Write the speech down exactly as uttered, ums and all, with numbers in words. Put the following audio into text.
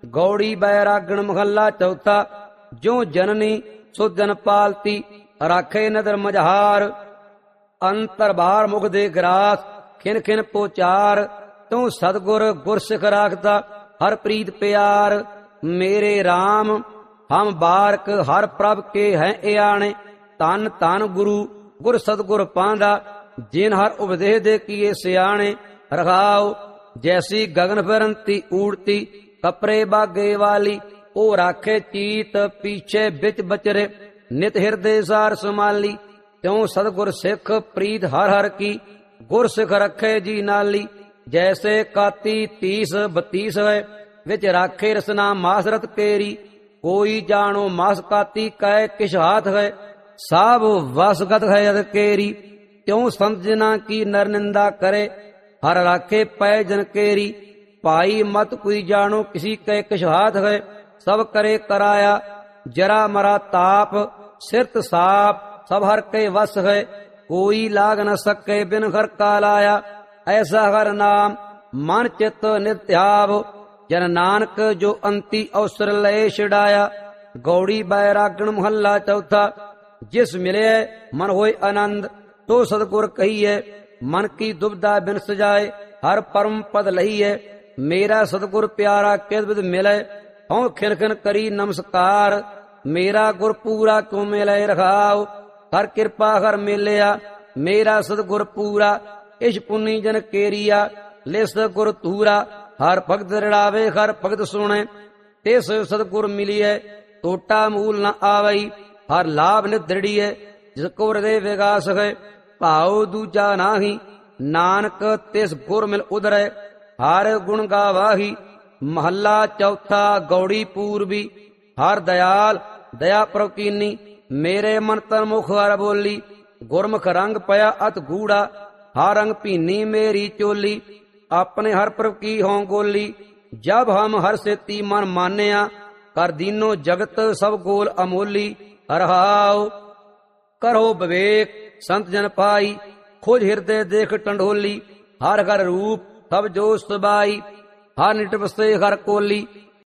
गौड़ी बैरागण महला चौथा। जो जननी सो जन पालती, राखे नदर मझहार। अंतर बाहर मुख दे ग्रास, खिन खिन पोचार। तू सतगुर गुर सिख राखता, हर प्रीत प्यार। मेरे राम हम बारक हर प्रभ के हैं एआणे। तन तन गुरु गुर सतगुर पांदा, जिन हर उपदेश दे किए सियाणे। रखाओ जैसी गगन फिरंती उड़ती, कपरे बागे वाली। ओ राखे चीत पीछे बिच बचरे, नित हृदय सार संभाली। त्यों सतगुर सिख प्रीत हर हर की, गुर सिख रखे जी नाली। जैसे काती तीस बत्तीस है, विच राखे रसना मास रत केरी। कोई जानो मास काती कै किस हाथ है, साब वसगत है अद केरी। त्यों संत जना की नर निंदा करे, हर राखे पै जन केरी। पाई मत कोई जानो किसी कै किस हाथ है, सब करे कराया। जरा मरा ताप सिरत साप, सब हर के वस है। कोई लाग न सके बिन घर का लाया, ऐसा हर नाम मन चित नित्याव। जन नानक जो अंति अवसर लय छिड़ाया। गौड़ी बैरागण महला चौथा। जिस मिले मन होए आनंद, तो सतगुर कहिए। मन की दुविधा बिन सजाए, हर परम पद लहिए। मेरा सतगुर प्यारा किस विध मिले, हूँ खिन खिन करी नमस्कार। मेरा गुर पूरा क्यों मिले रखाओ, हर कृपा हर मिलिया। मेरा सतगुर पूरा इस पुनी जन केरिया। लिस गुर तूरा हर भगत रड़ावे, हर भगत सुने। तिस सतगुर मिलिए, टोटा मूल न आवई। हर लाभ निदृढ़िए, जिसको हृदय विकास है। भाव दूजा नाही, नानक तिस गुर मिल उदरै। हर गुण गावाही। महला चौथा। गौड़ी पूर्वी। हर दयाल दया प्रकीनी। मेरे मन तन मुख हर बोली। गुरमुख रंग पया अत गूढ़ा, हर रंग पीनी मेरी चोली। अपने हर प्रभ की हों गोली, जब हम हर सेती मन मान्या। कर दीनो जगत सब गोल अमोली। रहाओ करो विवेक संत जन पाई, खोज हृदय देख टंडोली। हर घर रूप सब जो सुबाई, हर निट बसे हर कोली।